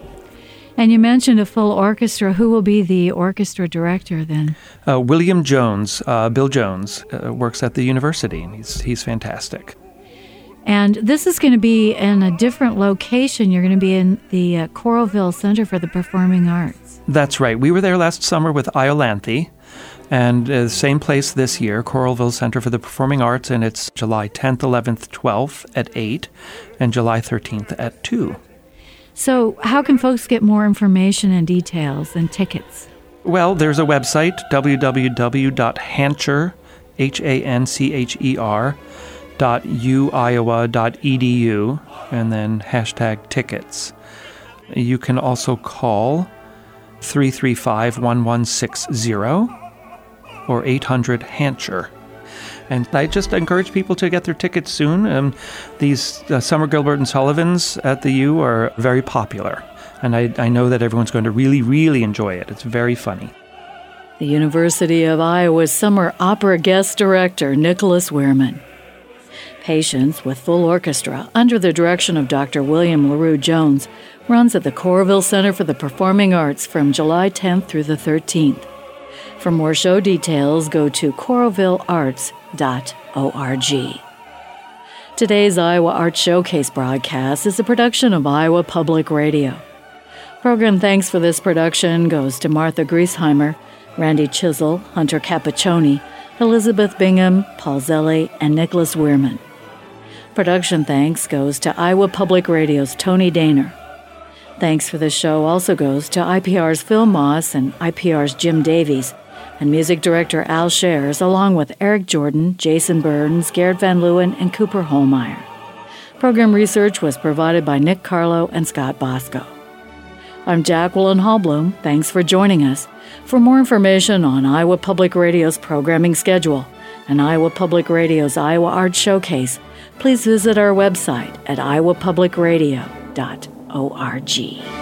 And you mentioned a full orchestra. Who will be the orchestra director then? Uh, William Jones, uh, Bill Jones, uh, works at the university, and he's, he's fantastic. And this is going to be in a different location. You're going to be in the uh, Coralville Center for the Performing Arts. That's right. We were there last summer with Iolanthe, and uh, same place this year, Coralville Center for the Performing Arts, and it's July tenth, eleventh, twelfth at eight, and July thirteenth at two. So how can folks get more information and details and tickets? Well, there's a website, w w w dot hancher, H A N C H E R, dot u iowa dot e d u, and then hashtag tickets. You can also call three three five, one one six zero or eight hundred hancher. And I just encourage people to get their tickets soon. Um, these uh, Summer Gilbert and Sullivans at the U are very popular, and I, I know that everyone's going to really, really enjoy it. It's very funny. The University of Iowa's Summer Opera Guest Director, Nicholas Wehrman. Patience with full orchestra, under the direction of Doctor William LaRue Jones, runs at the Coralville Center for the Performing Arts from July tenth through the thirteenth. For more show details, go to coralville arts dot org. Today's Iowa Arts Showcase broadcast is a production of Iowa Public Radio. Program thanks for this production goes to Martha Griesheimer, Randy Chisel, Hunter Capiccioni, Elizabeth Bingham, Paul Zelli, and Nicholas Wehrman. Production thanks goes to Iowa Public Radio's Tony Daner. Thanks for this show also goes to I P R's Phil Moss and I P R's Jim Davies, and music director Al Shares, along with Eric Jordan, Jason Burns, Garrett Van Leeuwen, and Cooper Holmeyer. Program research was provided by Nick Carlo and Scott Bosco. I'm Jacqueline Hallblum. Thanks for joining us. For more information on Iowa Public Radio's programming schedule and Iowa Public Radio's Iowa Arts Showcase, please visit our website at iowa public radio dot org.